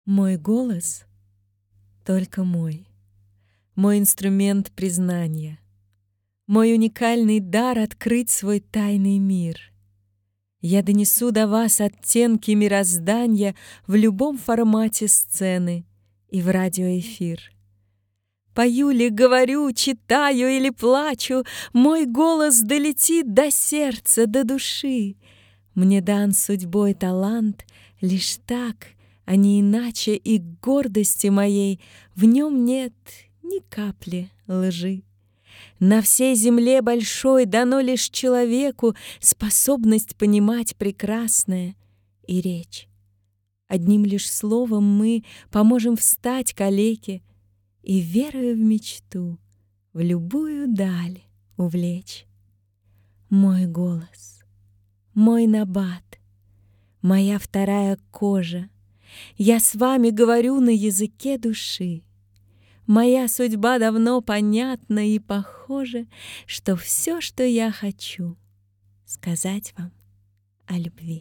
Мой голос только мой, мой инструмент признания, мой уникальный дар открыть свой тайный мир. Я донесу до вас оттенки мироздания в любом формате сцены и в радиоэфир. Пою ли, говорю, читаю или плачу, мой голос долетит до сердца, до души. Мне дан судьбой талант лишь так, а не иначе, и к гордости моей в нем нет ни капли лжи. На всей земле большой дано лишь человеку способность понимать прекрасное и речь. Одним лишь словом мы поможем встать калеке и, веруя в мечту, в любую даль увлечь. Мой голос, мой набат, моя вторая кожа. Я с вами говорю на языке души. Моя судьба давно понятна и похоже, что все, что я хочу, сказать вам о любви.